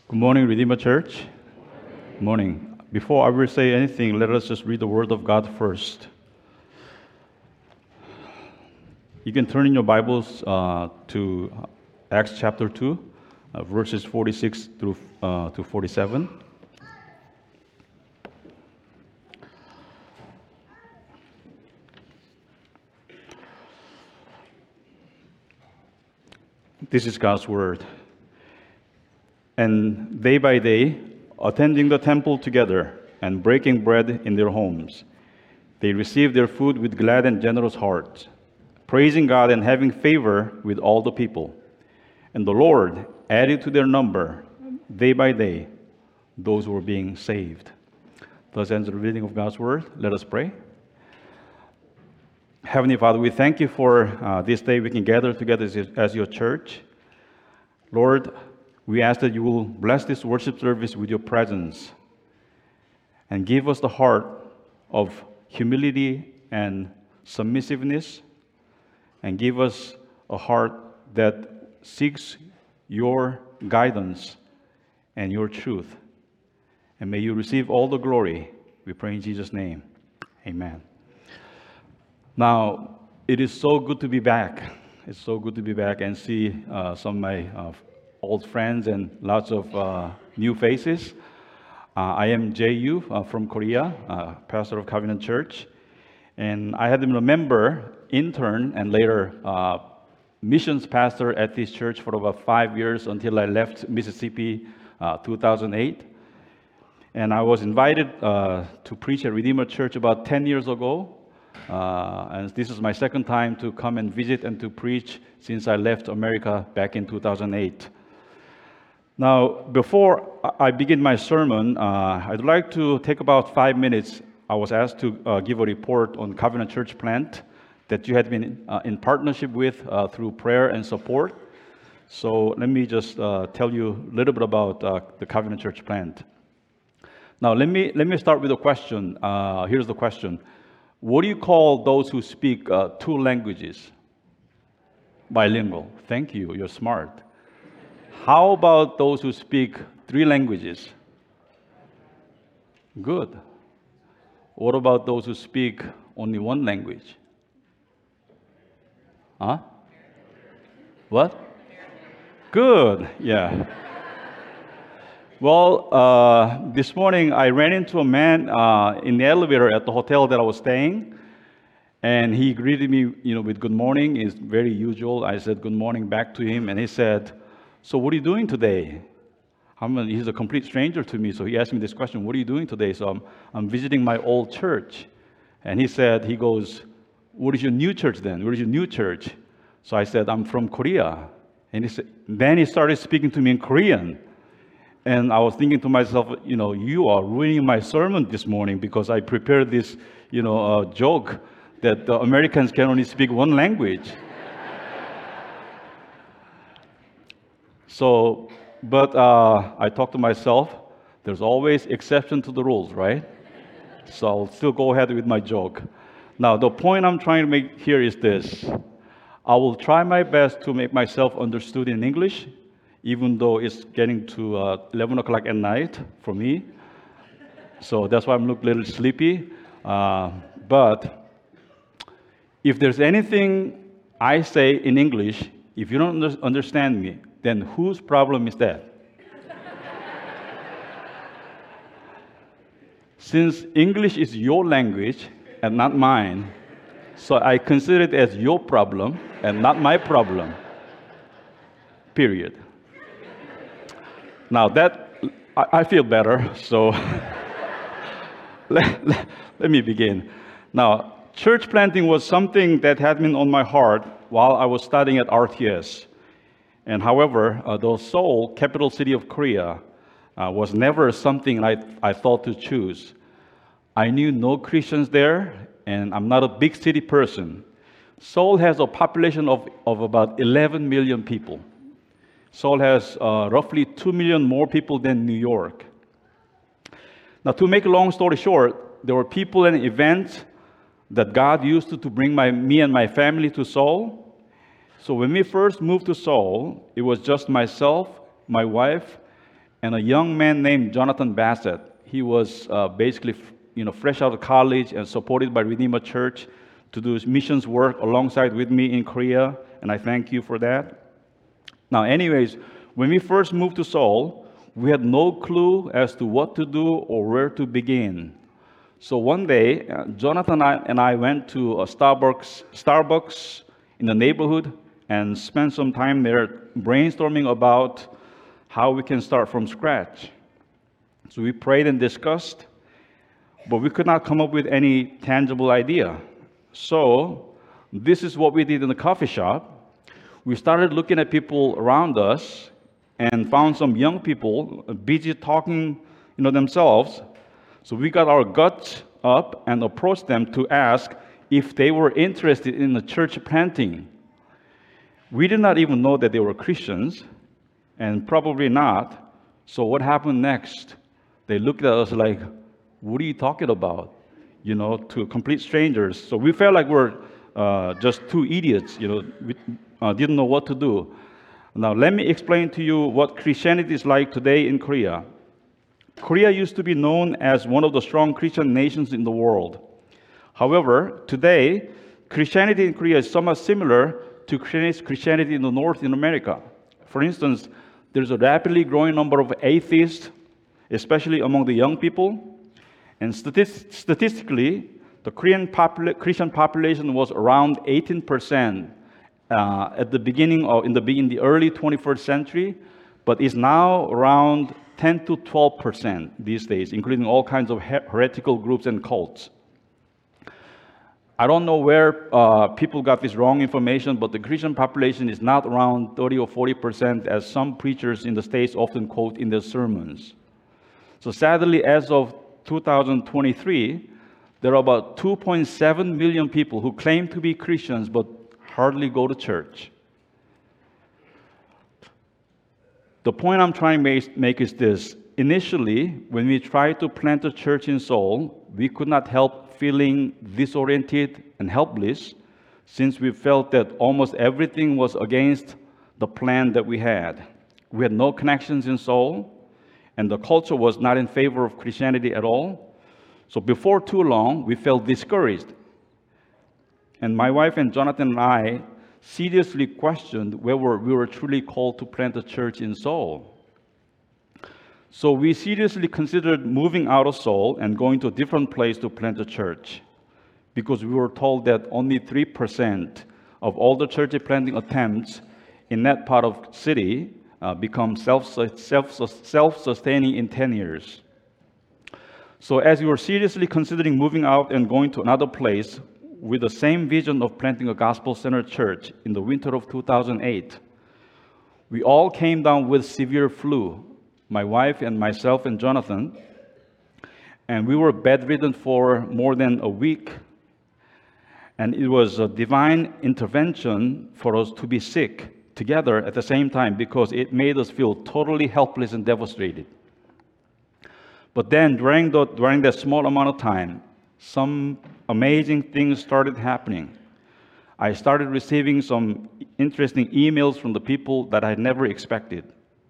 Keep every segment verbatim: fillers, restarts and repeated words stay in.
Good morning, Redeemer Church. Good morning. Before I will say anything, let us just read the Word of God first. You can turn in your Bibles uh, to Acts chapter two, uh, verses forty-six through uh, to forty-seven. This is God's Word. And day by day, attending the temple together and breaking bread in their homes, they received their food with glad and generous hearts, praising God and having favor with all the people. And the Lord added to their number, day by day, those who were being saved. Thus ends the reading of God's Word. Let us pray. Heavenly Father, we thank you for uh, this day we can gather together as, as your church. Lord, we ask that you will bless this worship service with your presence and give us the heart of humility and submissiveness, and give us a heart that seeks your guidance and your truth. And may you receive all the glory. We pray in Jesus' name. Amen. Now, it is so good to be back. It's so good to be back and see uh, some of my uh, old friends and lots of uh, new faces. Uh, I am Jae Yu uh, from Korea, uh, pastor of Covenant Church. And I had been a member, intern, and later uh, missions pastor at this church for about five years until I left Mississippi uh, two thousand eight. And I was invited uh, to preach at Redeemer Church about ten years ago. Uh, and this is my second time to come and visit and to preach since I left America back in two thousand eight. Now, before I begin my sermon, uh, I'd like to take about five minutes. I was asked to uh, give a report on Covenant Church Plant that you had been uh, in partnership with uh, through prayer and support. So let me just uh, tell you a little bit about uh, the Covenant Church Plant. Now, let me let me start with a question. Uh, here's the question. What do you call those who speak uh, two languages? Bilingual. Thank you. You're smart. How about those who speak three languages? Good. What about those who speak only one language? Huh? What? Good. Yeah. Well, uh, this morning I ran into a man uh, in the elevator at the hotel that I was staying, and he greeted me, you know, with good morning. It's very usual. I said good morning back to him, and he said, "So what are you doing today?" I'm a, he's a complete stranger to me, so he asked me this question: "What are you doing today?" So I'm I'm visiting my old church, and he said, he goes, "What is your new church then? What is your new church?" So I said, "I'm from Korea," and he said, then he started speaking to me in Korean. And I was thinking to myself, you know, you are ruining my sermon this morning because I prepared this, you know, uh, joke that the Americans can only speak one language. So, but uh, I talked to myself, there's always exception to the rules, right? So I'll still go ahead with my joke. Now, the point I'm trying to make here is this. I will try my best to make myself understood in English, even though it's getting to uh, eleven o'clock at night for me. So that's why I'm looking a little sleepy. Uh, but if there's anything I say in English, if you don't under- understand me, then whose problem is that? Since English is your language and not mine, so I consider it as your problem and not my problem. Period. Now that, I, I feel better, so let, let, let me begin. Now, church planting was something that had been on my heart while I was studying at R T S. And however, uh, the Seoul, capital city of Korea, uh, was never something I, I thought to choose. I knew no Christians there, and I'm not a big city person. Seoul has a population of, of about eleven million people. Seoul has uh, roughly two million more people than New York. Now, to make a long story short, there were people and events that God used to, to bring my, me and my family to Seoul. So when we first moved to Seoul, it was just myself, my wife, and a young man named Jonathan Bassett. He was uh, basically, you know, fresh out of college and supported by Redeemer Church to do missions work alongside with me in Korea, and I thank you for that. Now, anyways, when we first moved to Seoul, we had no clue as to what to do or where to begin. So one day, uh, Jonathan and I, and I went to a Starbucks, Starbucks in the neighborhood and spent some time there brainstorming about how we can start from scratch. So we prayed and discussed, but we could not come up with any tangible idea. So this is what we did in the coffee shop. We started looking at people around us and found some young people busy talking, you know, themselves. So we got our guts up and approached them to ask if they were interested in the church planting. We did not even know that they were Christians, and probably not. So what happened next? They looked at us like, what are you talking about? You know, to complete strangers. So we felt like we're uh, just two idiots, you know, we uh, didn't know what to do. Now, let me explain to you what Christianity is like today in Korea. Korea used to be known as one of the strong Christian nations in the world. However, today, Christianity in Korea is somewhat similar to Christianity in the North in America. For instance, there's a rapidly growing number of atheists, especially among the young people. And statist- statistically, the Korean popula- Christian population was around eighteen percent uh, at the beginning of in the in the early twenty-first century, but is now around ten to twelve percent these days, including all kinds of her- heretical groups and cults. I don't know where uh, people got this wrong information, but the Christian population is not around thirty or forty percent, as some preachers in the States often quote in their sermons. So sadly, as of two thousand twenty-three, there are about two point seven million people who claim to be Christians but hardly go to church. The point I'm trying to make is this. Initially, when we tried to plant a church in Seoul, we could not help feeling disoriented and helpless, since we felt that almost everything was against the plan that we had. We had no connections in Seoul, and the culture was not in favor of Christianity at all. So before too long, we felt discouraged. And my wife and Jonathan and I seriously questioned whether we were truly called to plant a church in Seoul. So we seriously considered moving out of Seoul and going to a different place to plant a church, because we were told that only three percent of all the church planting attempts in that part of city uh, become self, self, self-sustaining in ten years. So as we were seriously considering moving out and going to another place with the same vision of planting a gospel-centered church in the winter of two thousand eight, we all came down with severe flu, my wife and myself and Jonathan, and we were bedridden for more than a week. And it was a divine intervention for us to be sick together at the same time, because it made us feel totally helpless and devastated. But then during, the, during that small amount of time, some amazing things started happening. I started receiving some interesting emails from the people that I had never expected.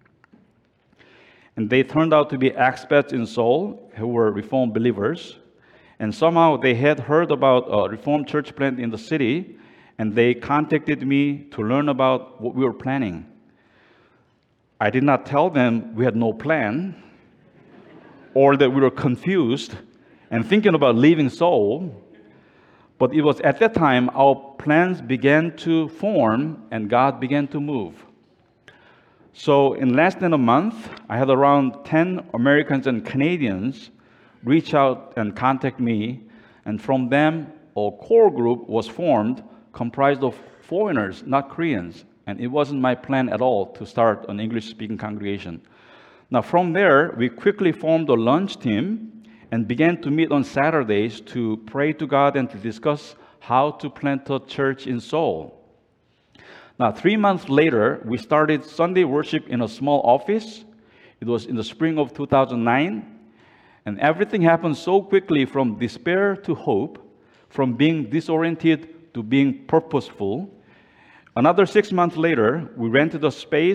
And they turned out to be expats in Seoul who were Reformed believers. And somehow they had heard about a Reformed church plant in the city, and they contacted me to learn about what we were planning. I did not tell them we had no plan, or that we were confused and thinking about leaving Seoul. But it was at that time our plans began to form and God began to move. So in less than a month, I had around ten Americans and Canadians reach out and contact me, and from them, a core group was formed comprised of foreigners, not Koreans. And it wasn't my plan at all to start an English-speaking congregation. Now from there, we quickly formed a lunch team and began to meet on Saturdays to pray to God and to discuss how to plant a church in Seoul. Now, three months later, we started Sunday worship in a small office. It was in the spring of two thousand nine. And everything happened so quickly, from despair to hope, from being disoriented to being purposeful. Another six months later, we rented a space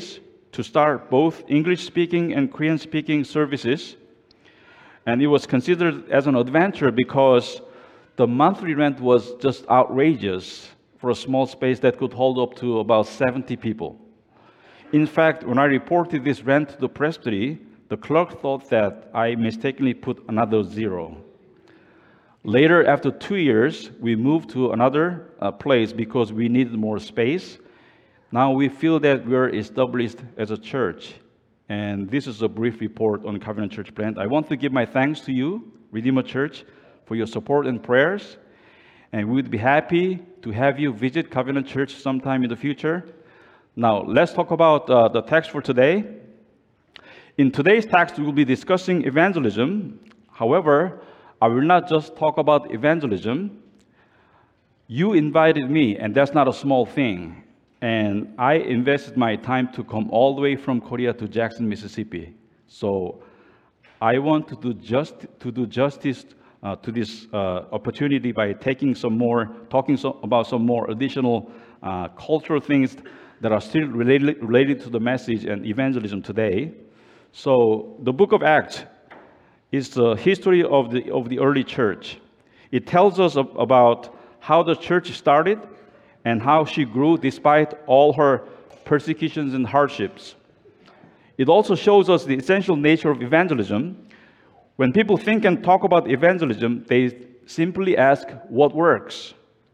to start both English-speaking and Korean-speaking services. And it was considered as an adventure because the monthly rent was just outrageous for a small space that could hold up to about seventy people. In fact, when I reported this rent to the presbytery, the clerk thought that I mistakenly put another zero. Later, after two years, we moved to another uh, place because we needed more space. Now we feel that we are established as a church. And this is a brief report on Covenant Church Plant. I want to give my thanks to you, Redeemer Church, for your support and prayers. And we would be happy to have you visit Covenant Church sometime in the future. Now, let's talk about uh, the text for today. In today's text, we will be discussing evangelism. However, I will not just talk about evangelism. You invited me, and that's not a small thing. And I invested my time to come all the way from Korea to Jackson, Mississippi. So I want to do just to do justice uh, to this uh, opportunity by taking some more, talking so, about some more additional uh, cultural things that are still related related to the message and evangelism today. So the book of Acts is the history of the of the early church. It tells us ab- about how the church started and how she grew despite all her persecutions and hardships. It also shows us the essential nature of evangelism. When people think and talk about evangelism, they simply ask what works.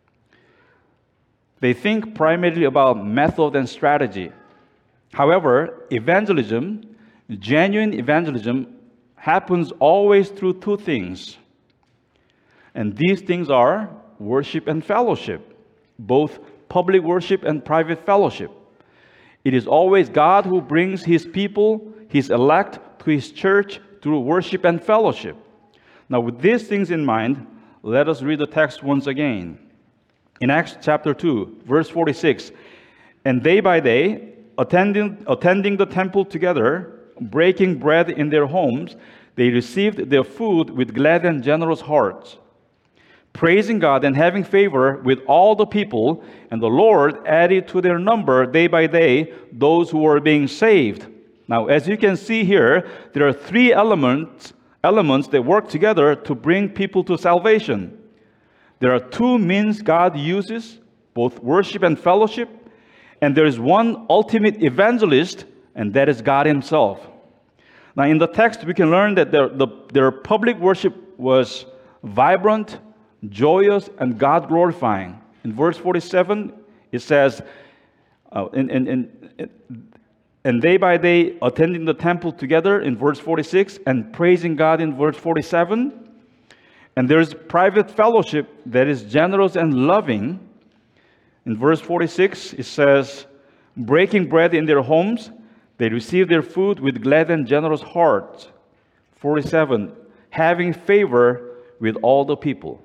They think primarily about method and strategy. However, evangelism, genuine evangelism, happens always through two things. And these things are worship and fellowship, both public worship and private fellowship. It is always God who brings His people, His elect, to His church through worship and fellowship. Now, with these things in mind, let us read the text once again. In Acts chapter two, verse forty-six, and day by day, attending, attending the temple together, breaking bread in their homes, they received their food with glad and generous hearts, praising God and having favor with all the people, and the Lord added to their number day by day those who were being saved. Now, as you can see here, there are three elements, elements that work together to bring people to salvation. There are two means God uses, both worship and fellowship, and there is one ultimate evangelist, and that is God Himself. Now, in the text, we can learn that their, the, their public worship was vibrant, joyous, and God-glorifying. In verse forty-seven, it says, uh, in, in, in, and day by day attending the temple together, in verse forty-six, and praising God in verse forty-seven. And there's private fellowship that is generous and loving. In verse forty-six, it says, breaking bread in their homes, they receive their food with glad and generous hearts. forty-seven, having favor with all the people.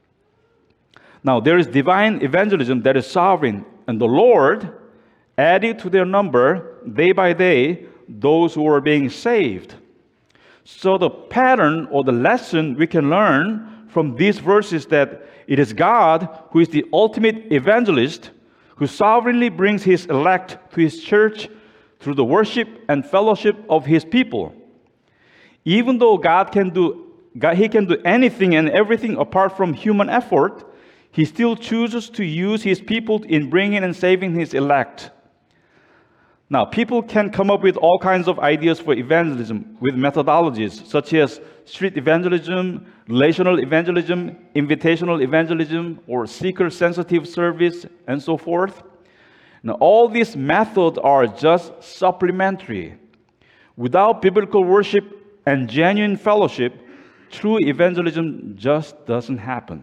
Now, there is divine evangelism that is sovereign, and the Lord added to their number day by day those who are being saved. So the pattern or the lesson we can learn from these verses that it is God who is the ultimate evangelist, who sovereignly brings His elect to His church through the worship and fellowship of His people. Even though God can do, God, He can do anything and everything apart from human effort, He still chooses to use His people in bringing and saving His elect. Now, people can come up with all kinds of ideas for evangelism with methodologies such as street evangelism, relational evangelism, invitational evangelism, or seeker-sensitive service, and so forth. Now, all these methods are just supplementary. Without biblical worship and genuine fellowship, true evangelism just doesn't happen.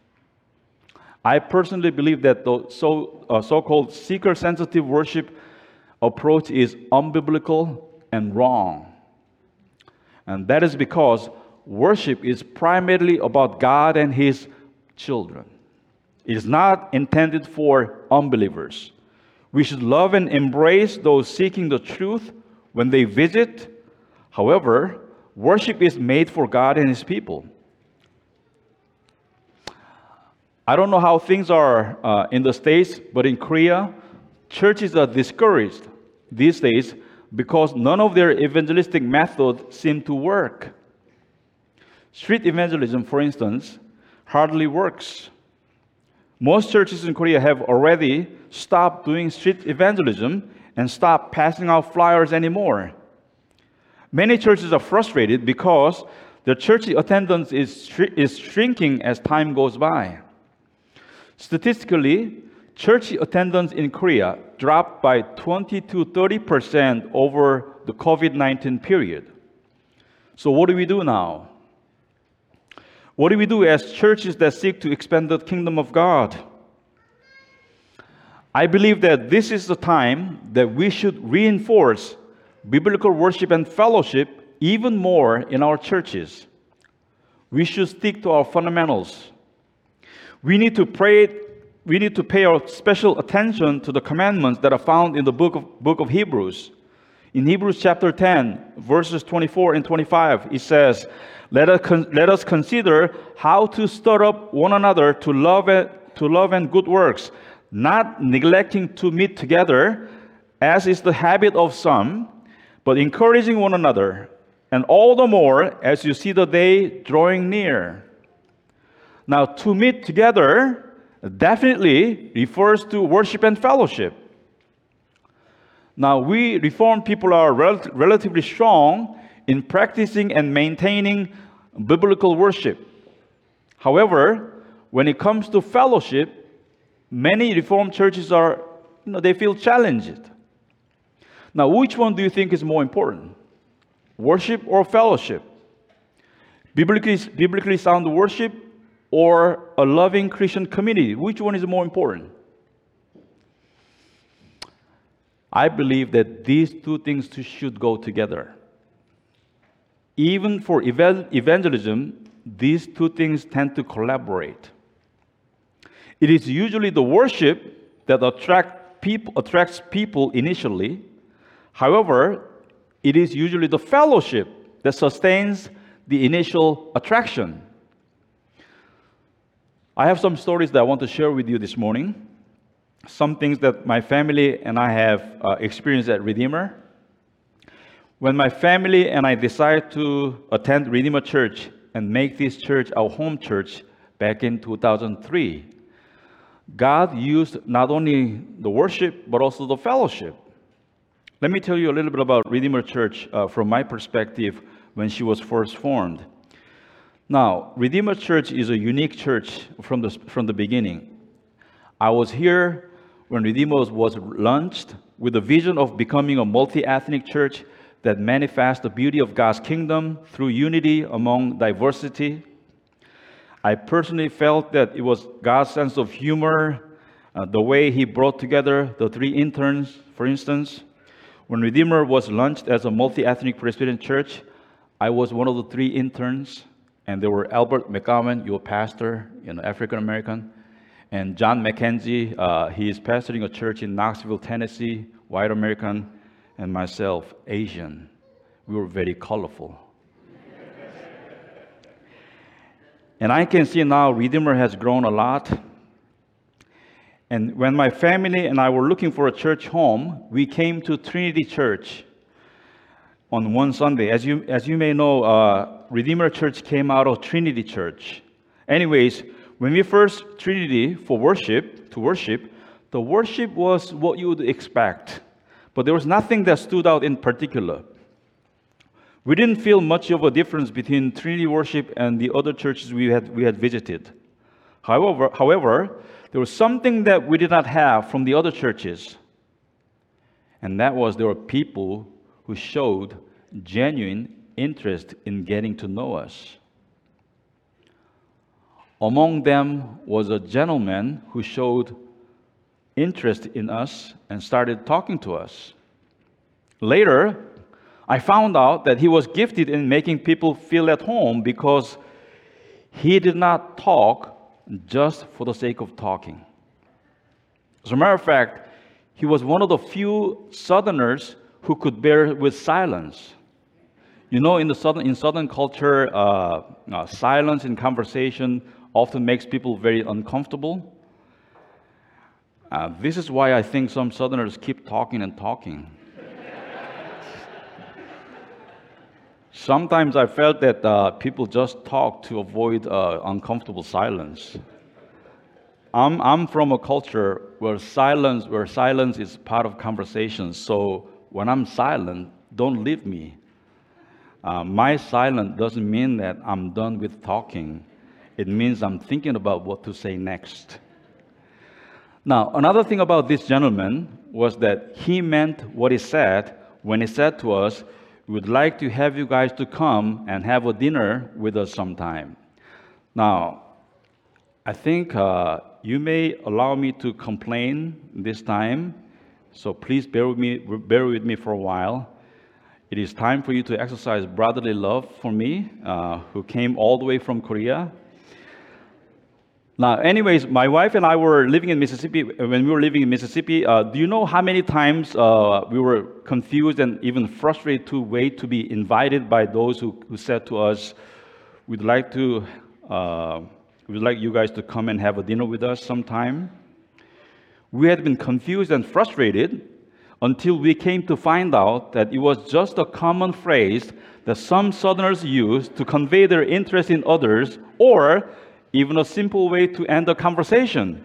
I personally believe that the so, uh, so-called seeker-sensitive worship approach is unbiblical and wrong. And that is because worship is primarily about God and His children. It is not intended for unbelievers. We should love and embrace those seeking the truth when they visit. However, worship is made for God and His people. I don't know how things are uh, in the States, but in Korea, churches are discouraged these days because none of their evangelistic methods seem to work. Street evangelism, for instance, hardly works. Most churches in Korea have already stopped doing street evangelism and stopped passing out flyers anymore. Many churches are frustrated because their church attendance is, shri- is shrinking as time goes by. Statistically, church attendance in Korea dropped by twenty to thirty percent over the COVID nineteen period. So what do we do now? What do we do as churches that seek to expand the kingdom of God? I believe that this is the time that we should reinforce biblical worship and fellowship even more in our churches. We should stick to our fundamentals. We need to pray, we need to pay our special attention to the commandments that are found in the book of, book of Hebrews. In Hebrews chapter ten, verses twenty-four and twenty-five, it says, Let us, con- let us consider how to stir up one another to love, and, to love and good works, not neglecting to meet together, as is the habit of some, but encouraging one another, and all the more as you see the day drawing near. Now, to meet together definitely refers to worship and fellowship. Now, we Reformed people are rel- relatively strong in practicing and maintaining biblical worship. However, when it comes to fellowship, many Reformed churches are, you know, they feel challenged. Now, which one do you think is more important? Worship or fellowship? Biblically, biblically sound worship or a loving Christian community? Which one is more important? I believe that these two things should go together. Even for evangelism, these two things tend to collaborate. It is usually the worship that attract people, attracts people initially. However, it is usually the fellowship that sustains the initial attraction. I have some stories that I want to share with you this morning. Some things that my family and I have uh, experienced at Redeemer. When my family and I decided to attend Redeemer Church and make this church our home church back in two thousand three, God used not only the worship, but also the fellowship. Let me tell you a little bit about Redeemer Church uh, from my perspective when she was first formed. Now, Redeemer Church is a unique church from the, from the beginning. I was here when Redeemer was, was launched with the vision of becoming a multi-ethnic church that manifests the beauty of God's kingdom through unity among diversity. I personally felt that it was God's sense of humor, uh, the way He brought together the three interns, for instance. When Redeemer was launched as a multi-ethnic Presbyterian church, I was one of the three interns, and there were Albert McGowan, your pastor, you know, African American, and John McKenzie, uh, he is pastoring a church in Knoxville, Tennessee, white American, and myself, Asian. We were very colorful. And I can see now Redeemer has grown a lot. And when my family and I were looking for a church home, we came to Trinity Church on one Sunday. As you, as you may know, uh, Redeemer Church came out of Trinity Church. Anyways, when we first Trinity for worship, to worship, the worship was what you would expect. But there was nothing that stood out in particular. We didn't feel much of a difference between Trinity worship and the other churches we had, we had visited. However, however, there was something that we did not have from the other churches. And that was there were people who showed genuine interest in getting to know us. Among them was a gentleman who showed interest in us and started talking to us. Later, I found out that he was gifted in making people feel at home because he did not talk just for the sake of talking. As a matter of fact, he was one of the few Southerners who could bear with silence. You know, in the Southern, in Southern culture, uh, uh, silence in conversation often makes people very uncomfortable. Uh, this is why I think some Southerners keep talking and talking. Sometimes I felt that uh, people just talk to avoid uh, uncomfortable silence. I'm, I'm from a culture where silence, where silence is part of conversations. So when I'm silent, don't leave me. Uh, my silence doesn't mean that I'm done with talking. It means I'm thinking about what to say next. Now, another thing about this gentleman was that he meant what he said when he said to us, "We would like to have you guys to come and have a dinner with us sometime." Now, I think uh, you may allow me to complain this time, so please bear with me, bear with me for a while. It is time for you to exercise brotherly love for me, uh, who came all the way from Korea. Now, anyways, my wife and I were living in Mississippi. When we were living in Mississippi, uh, do you know how many times uh, we were confused and even frustrated to wait to be invited by those who, who said to us, "We'd like to, uh, we'd like you guys to come and have a dinner with us sometime." We had been confused and frustrated until we came to find out that it was just a common phrase that some Southerners use to convey their interest in others, or even a simple way to end a conversation.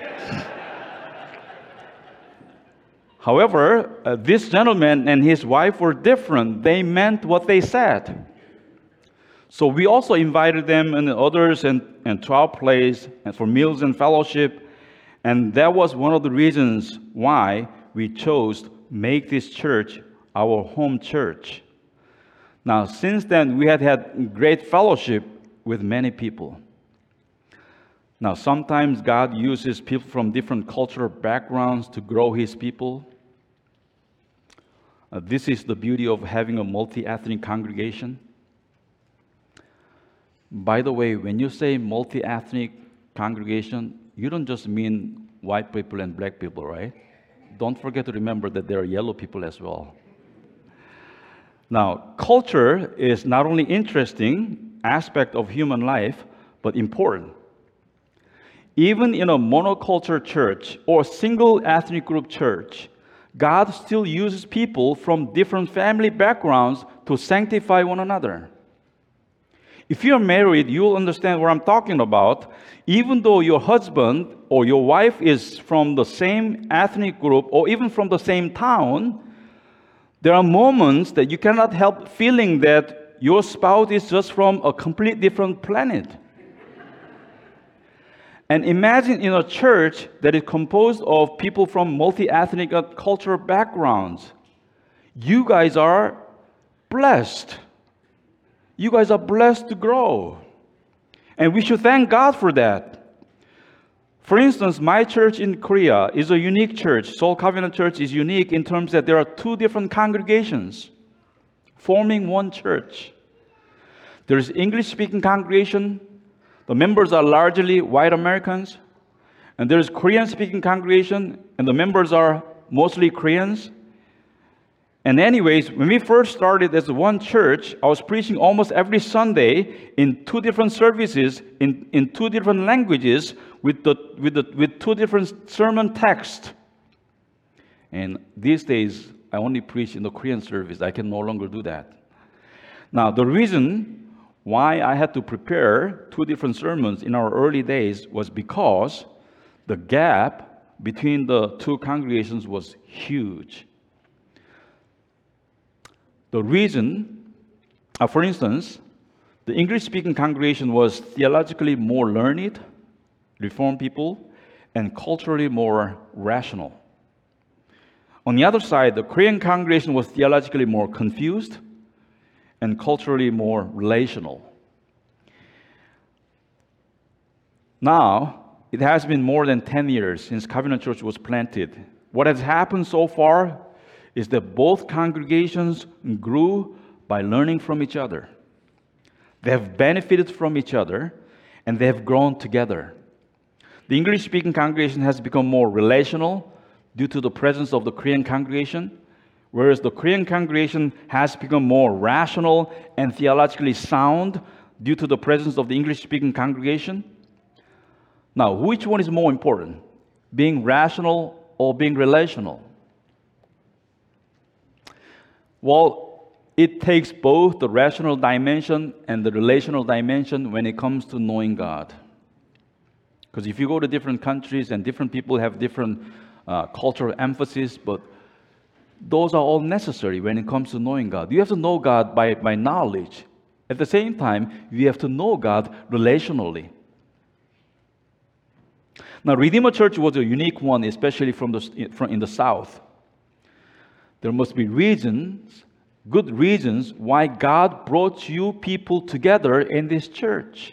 However, uh, this gentleman and his wife were different. They meant what they said. So we also invited them and others and, and to our place and for meals and fellowship. And that was one of the reasons why we chose to make this church our home church. Now, since then, we had had great fellowship with many people. Now, sometimes God uses people from different cultural backgrounds to grow His people. Uh, this is the beauty of having a multi-ethnic congregation. By the way, when you say multi-ethnic congregation, you don't just mean white people and black people, right? Don't forget to remember that there are yellow people as well. Now, culture is not only interesting aspect of human life, but important. Even in a monoculture church or single ethnic group church, God still uses people from different family backgrounds to sanctify one another. If you're married, you'll understand what I'm talking about. Even though your husband or your wife is from the same ethnic group or even from the same town, there are moments that you cannot help feeling that your spouse is just from a complete different planet. And imagine in a church that is composed of people from multi-ethnic uh, cultural backgrounds. You guys are blessed. You guys are blessed to grow. And we should thank God for that. For instance, my church in Korea is a unique church. Seoul Covenant Church is unique in terms that there are two different congregations forming one church. There is English-speaking congregation. The members are largely white Americans. And there is Korean-speaking congregation, and the members are mostly Koreans. And anyways, when we first started as one church, I was preaching almost every Sunday in two different services, in, in two different languages, with, the, with, the, with two different sermon texts. And these days, I only preach in the Korean service. I can no longer do that. Now, the reason why I had to prepare two different sermons in our early days was because the gap between the two congregations was huge. The reason, uh, for instance, the English-speaking congregation was theologically more learned, Reformed people, and culturally more rational. On the other side, the Korean congregation was theologically more confused and culturally more relational. Now, it has been more than ten years since Covenant Church was planted. What has happened so far is that both congregations grew by learning from each other. They have benefited from each other, and they have grown together. The English-speaking congregation has become more relational due to the presence of the Korean congregation, whereas the Korean congregation has become more rational and theologically sound due to the presence of the English-speaking congregation. Now, which one is more important, being rational or being relational? Well, it takes both the rational dimension and the relational dimension when it comes to knowing God. Because if you go to different countries and different people have different uh, cultural emphasis, but those are all necessary when it comes to knowing God. You have to know God by, by knowledge. At the same time, you have to know God relationally. Now, Redeemer Church was a unique one, especially from the, from in the South. There must be reasons, good reasons, why God brought you people together in this church.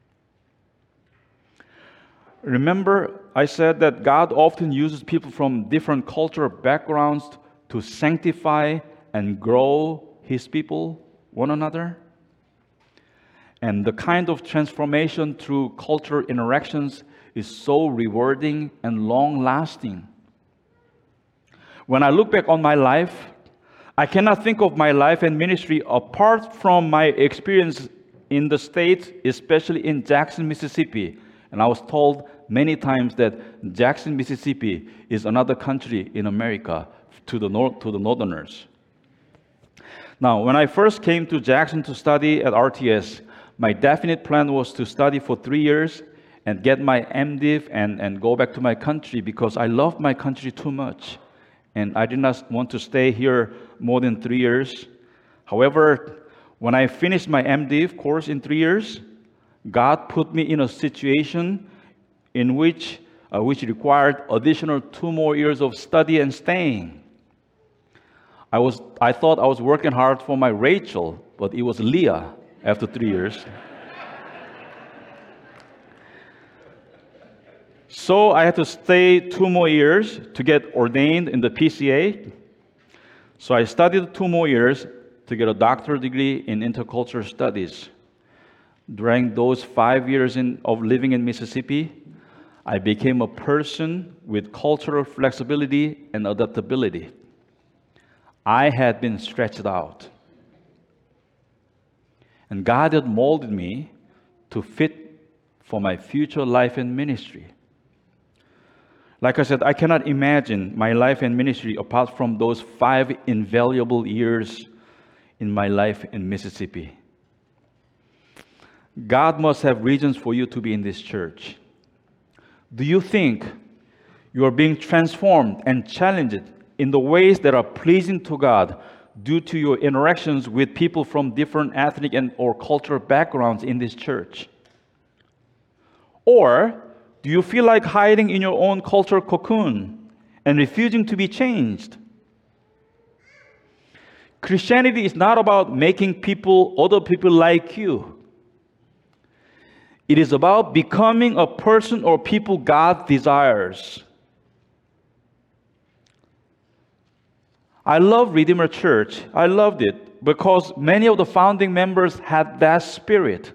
Remember, I said that God often uses people from different cultural backgrounds to sanctify and grow His people, one another. And the kind of transformation through cultural interactions is so rewarding and long-lasting. When I look back on my life, I cannot think of my life and ministry apart from my experience in the States, especially in Jackson, Mississippi. And I was told many times that Jackson, Mississippi is another country in America to the north, to the northerners. Now, when I first came to Jackson to study at R T S, my definite plan was to study for three years and get my MDiv and, and go back to my country because I love my country too much. And I did not want to stay here more than three years. However, when I finished my MDiv course in three years, God put me in a situation in which, uh, which required additional two more years of study and staying. I was, I thought I was working hard for my Rachel, but it was Leah after three years. So I had to stay two more years to get ordained in the P C A. So I studied two more years to get a doctorate degree in intercultural studies. During those five years in, of living in Mississippi, I became a person with cultural flexibility and adaptability. I had been stretched out. And God had molded me to fit for my future life and ministry. Like I said, I cannot imagine my life and ministry apart from those five invaluable years in my life in Mississippi. God must have reasons for you to be in this church. Do you think you are being transformed and challenged in the ways that are pleasing to God due to your interactions with people from different ethnic and or cultural backgrounds in this church? Or do you feel like hiding in your own cultural cocoon and refusing to be changed? Christianity is not about making people, other people like you. It is about becoming a person or people God desires. I love Redeemer Church. I loved it because many of the founding members had that spirit.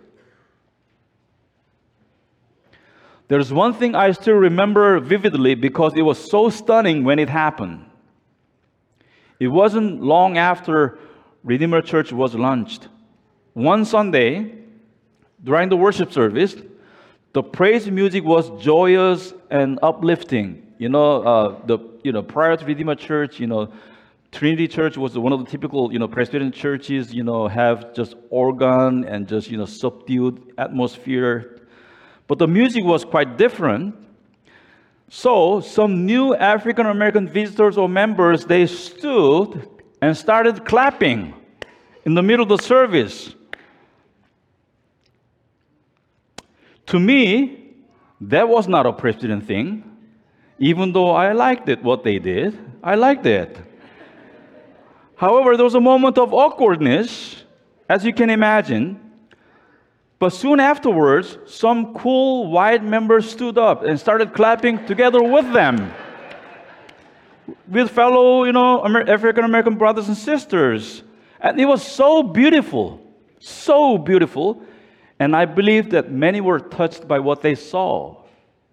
There's one thing I still remember vividly because it was so stunning when it happened. It wasn't long after Redeemer Church was launched. One Sunday, during the worship service, the praise music was joyous and uplifting. You know, uh, the you know prior to Redeemer Church, you know, Trinity Church was one of the typical you know Presbyterian churches. You know, have just organ and just you know subdued atmosphere. But the music was quite different. So some new African American visitors or members, they stood and started clapping in the middle of the service. To me, that was not a Presbyterian thing, even though I liked it, what they did. I liked it. However, there was a moment of awkwardness, as you can imagine. But soon afterwards, some cool white members stood up and started clapping together with them, with fellow, you know, African American brothers and sisters. And it was so beautiful, so beautiful. And I believe that many were touched by what they saw.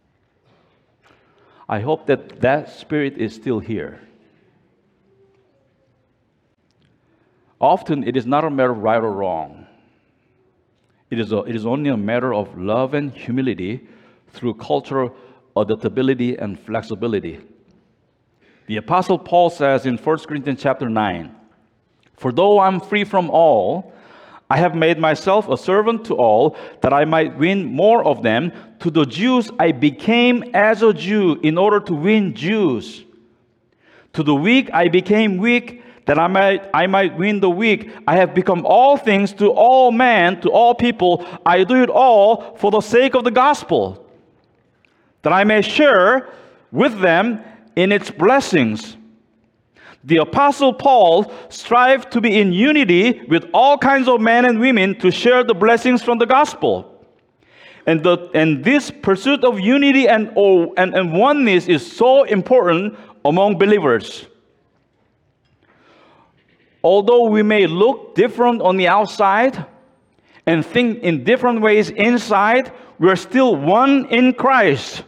I hope that that spirit is still here. Often, it is not a matter of right or wrong. It is, a, it is only a matter of love and humility through cultural adaptability and flexibility. The Apostle Paul says in First Corinthians chapter nine, For though I'm free from all, I have made myself a servant to all, that I might win more of them. To the Jews I became as a Jew in order to win Jews. To the weak I became weak, that I might, I might win the weak. I have become all things to all men, to all people. I do it all for the sake of the gospel, that I may share with them in its blessings. The Apostle Paul strived to be in unity with all kinds of men and women to share the blessings from the gospel. And, the, and this pursuit of unity and, oh, and, and oneness is so important among believers. Although we may look different on the outside and think in different ways inside, we are still one in Christ.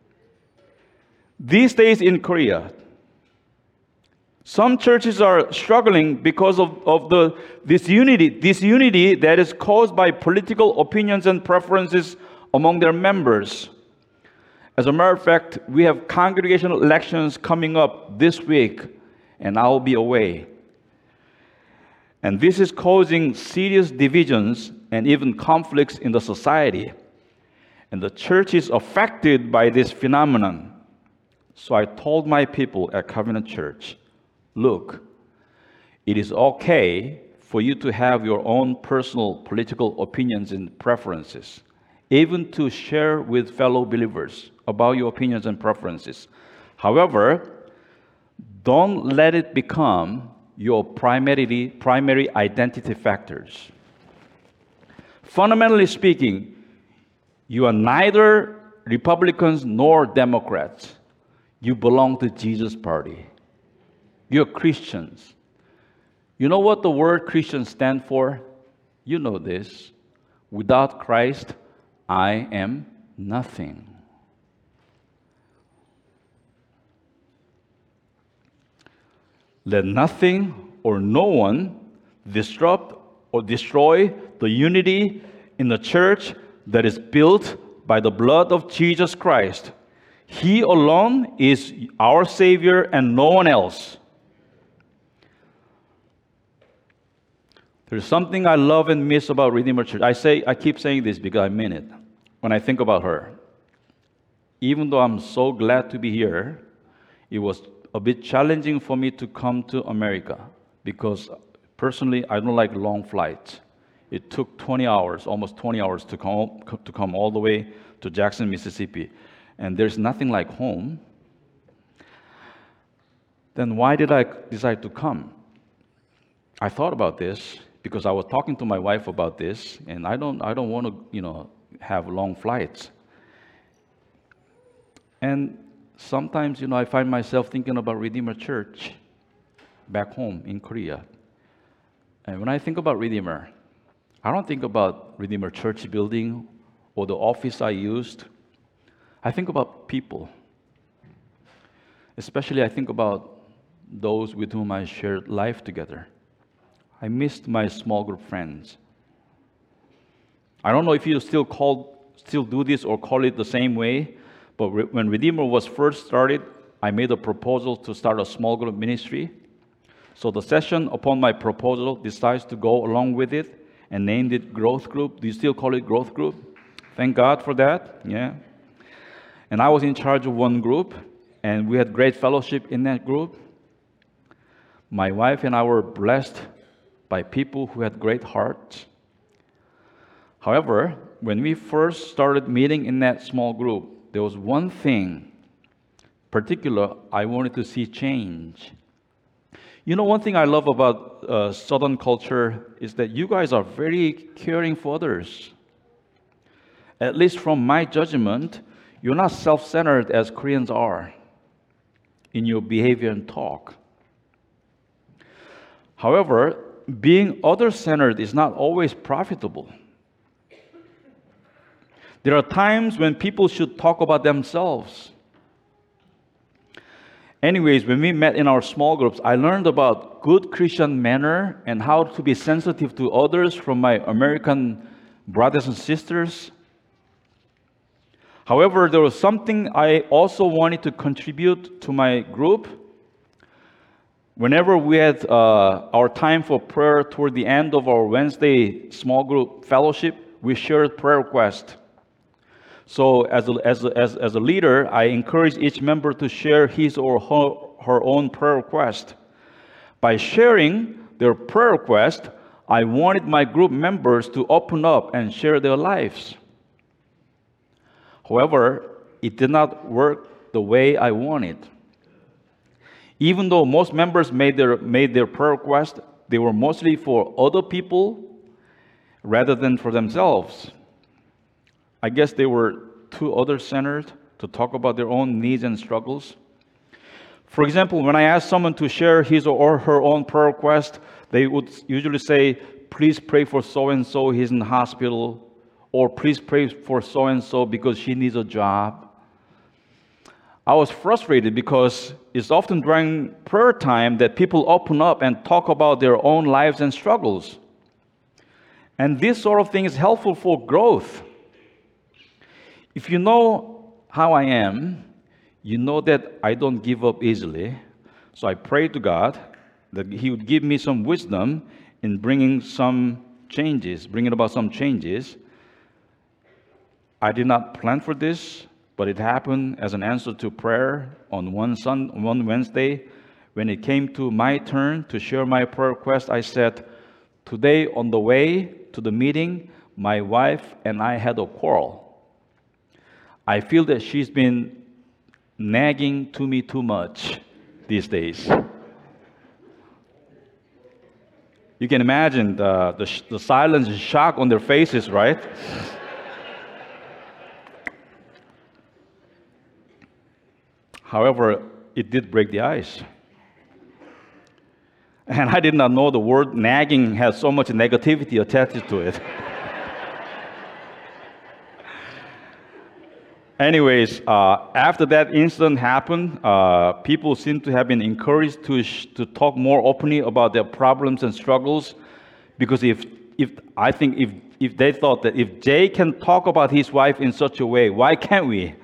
These days in Korea, some churches are struggling because of, of the disunity, disunity that is caused by political opinions and preferences among their members. As a matter of fact, we have congregational elections coming up this week, and I'll be away. And this is causing serious divisions and even conflicts in the society. And the church is affected by this phenomenon. So I told my people at Covenant Church, look, it is okay for you to have your own personal political opinions and preferences, even to share with fellow believers about your opinions and preferences. However, don't let it become your primary, primary identity factors. Fundamentally speaking, you are neither Republicans nor Democrats. You belong to Jesus' party. You're Christians. You know what the word Christian stands for? You know this. Without Christ, I am nothing. Let nothing or no one disrupt or destroy the unity in the church that is built by the blood of Jesus Christ. He alone is our Savior and no one else. There's something I love and miss about Redeemer Church. I say, I keep saying this because I mean it. When I think about her, even though I'm so glad to be here, it was a bit challenging for me to come to America because personally, I don't like long flights. It took twenty hours, almost twenty hours to come, to come all the way to Jackson, Mississippi. And there's nothing like home. Then why did I decide to come? I thought about this because I was talking to my wife about this, and I don't, I don't want to, you know, have long flights. And sometimes, you know, I find myself thinking about Redeemer Church back home in Korea. And when I think about Redeemer, I don't think about Redeemer Church building or the office I used. I think about people. Especially I think about those with whom I shared life together. I missed my small group friends. I don't know if you still call, still do this or call it the same way, but re- when Redeemer was first started, I made a proposal to start a small group ministry. So the session upon my proposal decides to go along with it and named it Growth Group. Do you still call it Growth Group? Thank God for that. Yeah. And I was in charge of one group, and we had great fellowship in that group. My wife and I were blessed by people who had great hearts. However, when we first started meeting in that small group, there was one thing particular I wanted to see change. You know, one thing I love about uh, Southern culture is that you guys are very caring for others. At least from my judgment, you're not self-centered as Koreans are in your behavior and talk. However, being other-centered is not always profitable. There are times when people should talk about themselves. Anyways, when we met in our small groups, I learned about good Christian manner and how to be sensitive to others from my American brothers and sisters. However, there was something I also wanted to contribute to my group. Whenever we had uh, our time for prayer toward the end of our Wednesday small group fellowship, we shared prayer requests. So as a, as, a, as, as a leader, I encourage each member to share his or her, her own prayer request. By sharing their prayer request, I wanted my group members to open up and share their lives. However, it did not work the way I wanted. Even though most members made their, made their prayer request, they were mostly for other people rather than for themselves. I guess they were too other-centered to talk about their own needs and struggles. For example, when I asked someone to share his or her own prayer request, they would usually say, please pray for so-and-so, he's in the hospital, or please pray for so-and-so because she needs a job. I was frustrated because it's often during prayer time that people open up and talk about their own lives and struggles. And this sort of thing is helpful for growth. If you know how I am, you know that I don't give up easily. So I pray to God that He would give me some wisdom in bringing some changes, bringing about some changes. I did not plan for this, but it happened as an answer to prayer on one Sun, one Wednesday. When it came to my turn to share my prayer request, I said, today on the way to the meeting, my wife and I had a quarrel. I feel that she's been nagging to me too much these days. You can imagine the, the, the silence and shock on their faces, right? However, it did break the ice. And I did not know the word nagging has so much negativity attached to it. Anyways, uh, after that incident happened, uh, people seem to have been encouraged to sh- to talk more openly about their problems and struggles, because if if I think if if they thought that if Jay can talk about his wife in such a way, why can't we?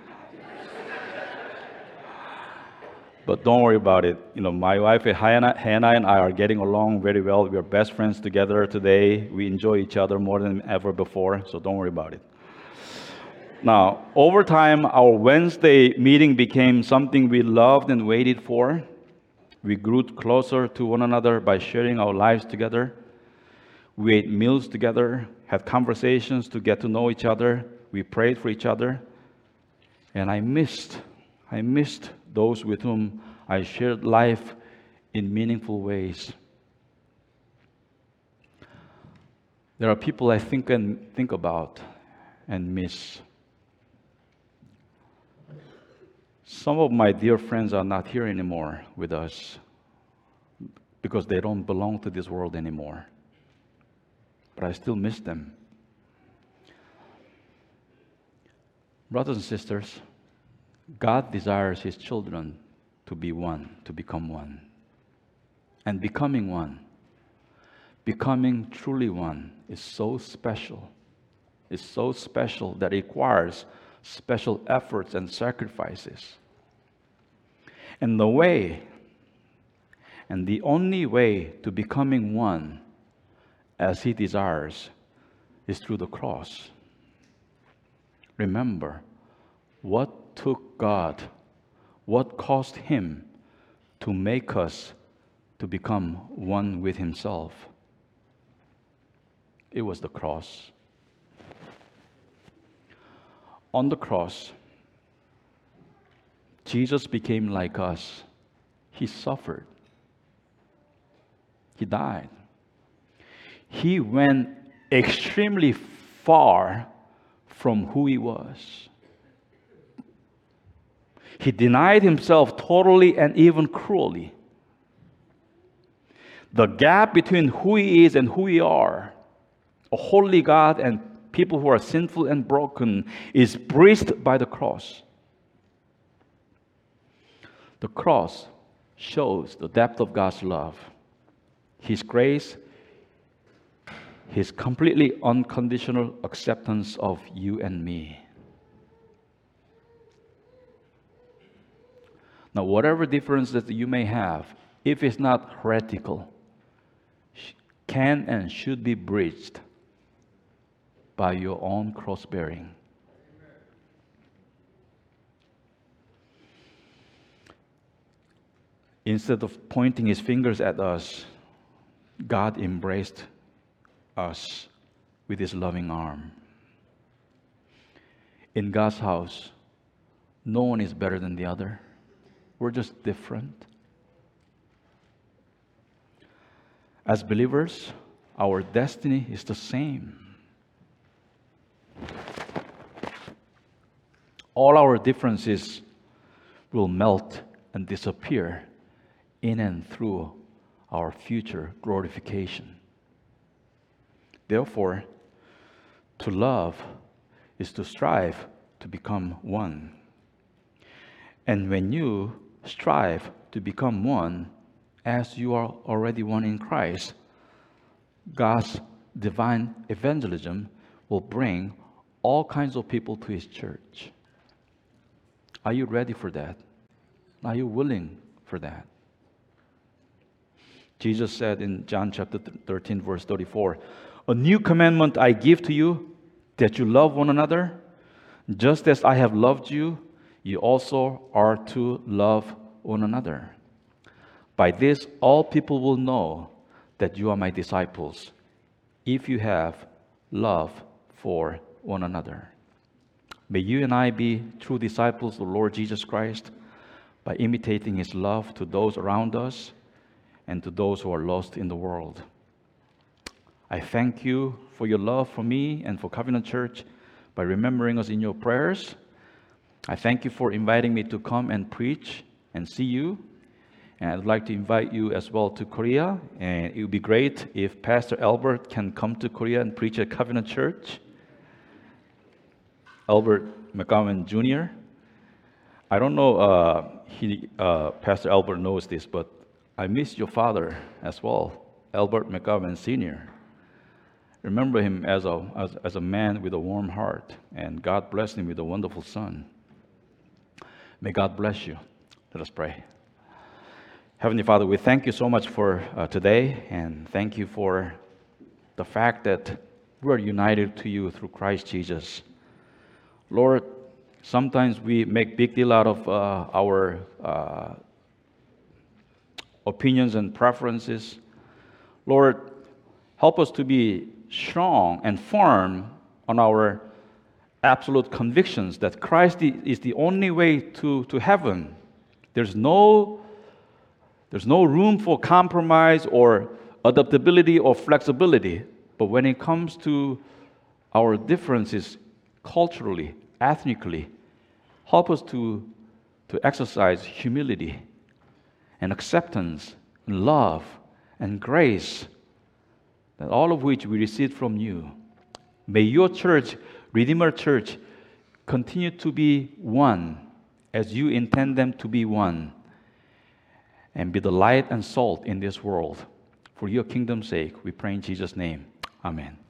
But don't worry about it. You know, my wife Hannah, Hannah and I are getting along very well. We are best friends together today. We enjoy each other more than ever before, so don't worry about it. Now, over time, our Wednesday meeting became something we loved and waited for. We grew closer to one another by sharing our lives together. We ate meals together, had conversations to get to know each other. We prayed for each other. And I missed, I missed those with whom I shared life in meaningful ways. There are people I think and think about and miss. Some of my dear friends are not here anymore with us because they don't belong to this world anymore. But I still miss them. Brothers and sisters, God desires His children to be one, to become one. And becoming one, becoming truly one, is so special. It's so special that it requires special efforts and sacrifices. And the way, and the only way to becoming one as He desires is through the cross. Remember, what took God, what caused Him to make us to become one with Himself? It was the cross. On the cross, Jesus became like us. He suffered. He died. He went extremely far from who He was. He denied Himself totally and even cruelly. The gap between who He is and who we are, a holy God and people who are sinful and broken, is bridged by the cross. The cross shows the depth of God's love, His grace, His completely unconditional acceptance of you and me. Now, whatever differences that you may have, if it's not heretical, can and should be bridged by your own cross bearing. Instead of pointing his fingers at us, God embraced us with his loving arm. In God's house, no one is better than the other. We're just different. As believers, our destiny is the same. All our differences will melt and disappear in and through our future glorification. Therefore, to love is to strive to become one. And when you strive to become one, as you are already one in Christ, God's divine evangelism will bring all kinds of people to His church. Are you ready for that? Are you willing for that? Jesus said in John chapter thirteen, verse thirty-four, "A new commandment I give to you, that you love one another. Just as I have loved you, you also are to love one another. By this, all people will know that you are my disciples, if you have love for one another." May you and I be true disciples of the Lord Jesus Christ by imitating His love to those around us and to those who are lost in the world. I thank you for your love for me and for Covenant Church by remembering us in your prayers. I thank you for inviting me to come and preach and see you. And I'd like to invite you as well to Korea. And it would be great if Pastor Albert can come to Korea and preach at Covenant Church. Albert McGowan Junior I don't know, uh, he, uh, Pastor Albert knows this, but I miss your father as well, Albert McGowan Senior Remember him as a, as, as a man with a warm heart, and God blessed him with a wonderful son. May God bless you. Let us pray. Heavenly Father, we thank you so much for uh, today, and thank you for the fact that we are united to you through Christ Jesus. Lord, sometimes we make big deal out of uh, our uh, opinions and preferences. Lord, help us to be strong and firm on our absolute convictions that Christ is the only way to, to heaven. There's no, there's no room for compromise or adaptability or flexibility. But when it comes to our differences culturally, ethnically, help us to, to exercise humility and acceptance and love and grace, that all of which we receive from you. May your church, Redeemer Church, continue to be one as you intend them to be one, and be the light and salt in this world. For your kingdom's sake, we pray in Jesus' name. Amen.